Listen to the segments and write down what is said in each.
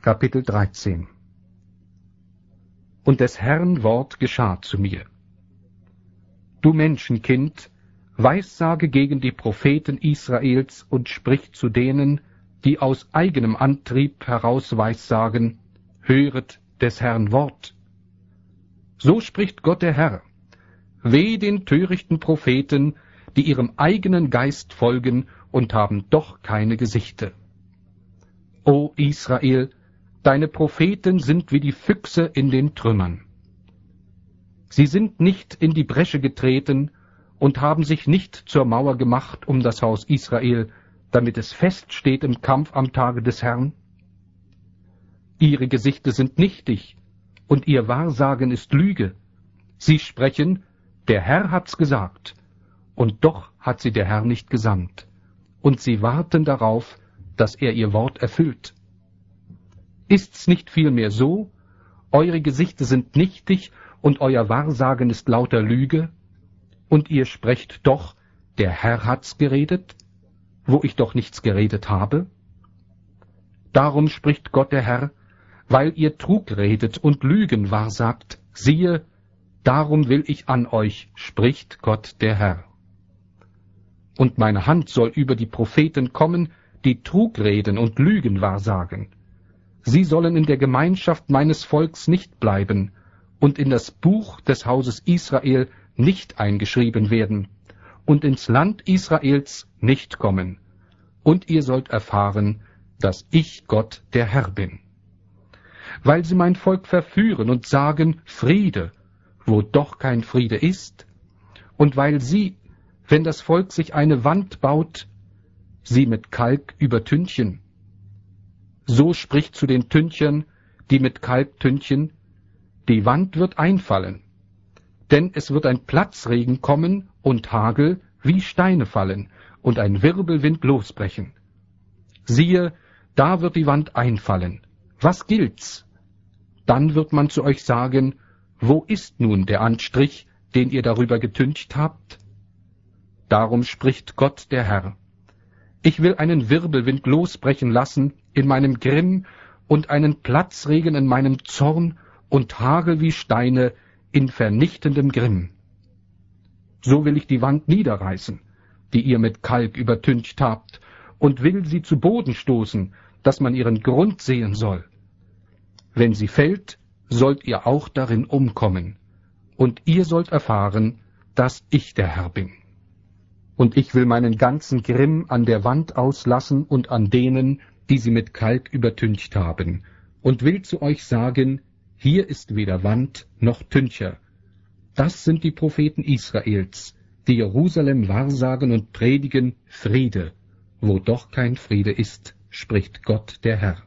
Kapitel 13. Und des Herrn Wort geschah zu mir. Du Menschenkind, weissage gegen die Propheten Israels und sprich zu denen, die aus eigenem Antrieb heraus weissagen, höret des Herrn Wort. So spricht Gott der Herr: Weh den törichten Propheten, die ihrem eigenen Geist folgen und haben doch keine Gesichte. O Israel, deine Propheten sind wie die Füchse in den Trümmern. Sie sind nicht in die Bresche getreten und haben sich nicht zur Mauer gemacht um das Haus Israel, damit es feststeht im Kampf am Tage des Herrn. Ihre Gesichter sind nichtig, und ihr Wahrsagen ist Lüge. Sie sprechen, der Herr hat's gesagt, und doch hat sie der Herr nicht gesandt. Und sie warten darauf, dass er ihr Wort erfüllt. Ist's nicht vielmehr so, eure Gesichter sind nichtig, und euer Wahrsagen ist lauter Lüge? Und ihr sprecht doch, der Herr hat's geredet, wo ich doch nichts geredet habe? Darum spricht Gott der Herr, weil ihr Trug redet und Lügen wahrsagt, siehe, darum will ich an euch, spricht Gott der Herr. Und meine Hand soll über die Propheten kommen, die Trug reden und Lügen wahrsagen. Sie sollen in der Gemeinschaft meines Volks nicht bleiben und in das Buch des Hauses Israel nicht eingeschrieben werden und ins Land Israels nicht kommen. Und ihr sollt erfahren, dass ich Gott der Herr bin. Weil sie mein Volk verführen und sagen, Friede, wo doch kein Friede ist, und weil sie, wenn das Volk sich eine Wand baut, sie mit Kalk übertünchen. So spricht zu den Tünchern, die mit Kalk tünchen, die Wand wird einfallen, denn es wird ein Platzregen kommen und Hagel wie Steine fallen und ein Wirbelwind losbrechen. Siehe, da wird die Wand einfallen. Was gilt's? Dann wird man zu euch sagen, wo ist nun der Anstrich, den ihr darüber getüncht habt? Darum spricht Gott der Herr: Ich will einen Wirbelwind losbrechen lassen in meinem Grimm und einen Platzregen in meinem Zorn und Hagel wie Steine in vernichtendem Grimm. So will ich die Wand niederreißen, die ihr mit Kalk übertüncht habt, und will sie zu Boden stoßen, dass man ihren Grund sehen soll. Wenn sie fällt, sollt ihr auch darin umkommen, und ihr sollt erfahren, dass ich der Herr bin. Und ich will meinen ganzen Grimm an der Wand auslassen und an denen, die sie mit Kalk übertüncht haben, und will zu euch sagen, hier ist weder Wand noch Tüncher. Das sind die Propheten Israels, die Jerusalem wahrsagen und predigen Friede, wo doch kein Friede ist, spricht Gott der Herr.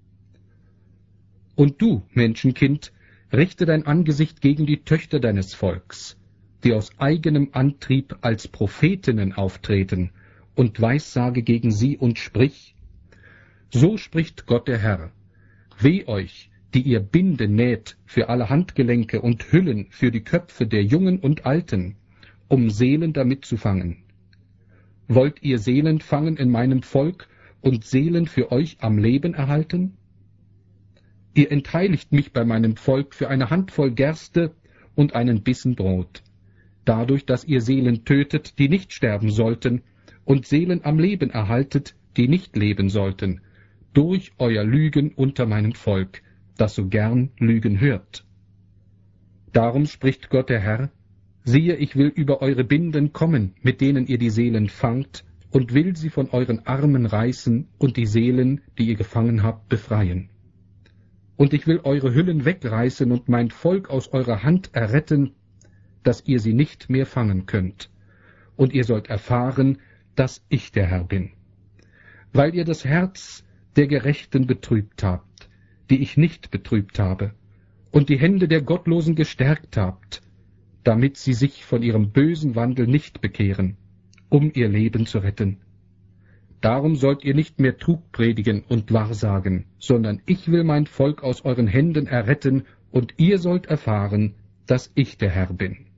Und du, Menschenkind, richte dein Angesicht gegen die Töchter deines Volks, die aus eigenem Antrieb als Prophetinnen auftreten, und weissage gegen sie und sprich: So spricht Gott der Herr: Weh euch, die ihr Binden näht für alle Handgelenke und Hüllen für die Köpfe der Jungen und Alten, um Seelen damit zu fangen. Wollt ihr Seelen fangen in meinem Volk und Seelen für euch am Leben erhalten? Ihr entheiligt mich bei meinem Volk für eine Handvoll Gerste und einen Bissen Brot, dadurch, dass ihr Seelen tötet, die nicht sterben sollten, und Seelen am Leben erhaltet, die nicht leben sollten, durch euer Lügen unter meinem Volk, das so gern Lügen hört. Darum spricht Gott der Herr: Siehe, ich will über eure Binden kommen, mit denen ihr die Seelen fangt, und will sie von euren Armen reißen und die Seelen, die ihr gefangen habt, befreien. Und ich will eure Hüllen wegreißen und mein Volk aus eurer Hand erretten, dass ihr sie nicht mehr fangen könnt. Und ihr sollt erfahren, dass ich der Herr bin. Weil ihr das Herz der Gerechten betrübt habt, die ich nicht betrübt habe, und die Hände der Gottlosen gestärkt habt, damit sie sich von ihrem bösen Wandel nicht bekehren, um ihr Leben zu retten. Darum sollt ihr nicht mehr Trug predigen und wahrsagen, sondern ich will mein Volk aus euren Händen erretten, und ihr sollt erfahren, dass ich der Herr bin.